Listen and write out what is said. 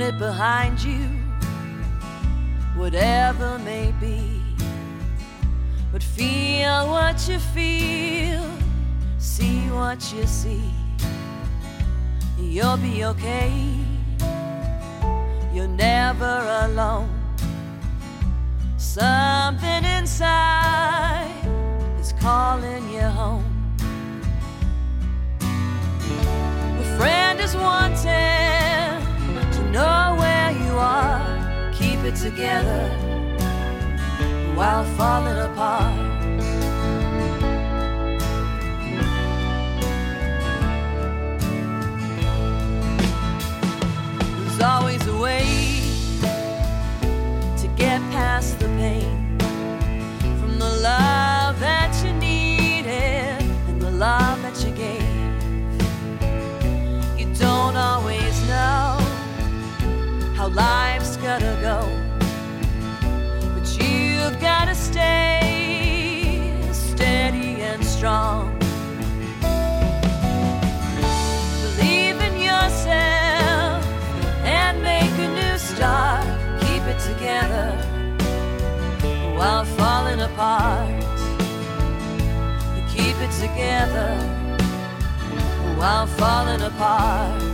it behind you, whatever may be. But feel what you feel, see what you see. You'll be okay, you're never alone. Something inside is calling you home. A friend is wanting to know where you are. Keep it together while falling apart. There's always a way to get past the pain, from the love that you needed and the love that you gave. You don't always know how life's gonna go, but you've gotta stay steady and strong. Believe in yourself and make a new start. Keep it together while falling apart. Keep it together while falling apart.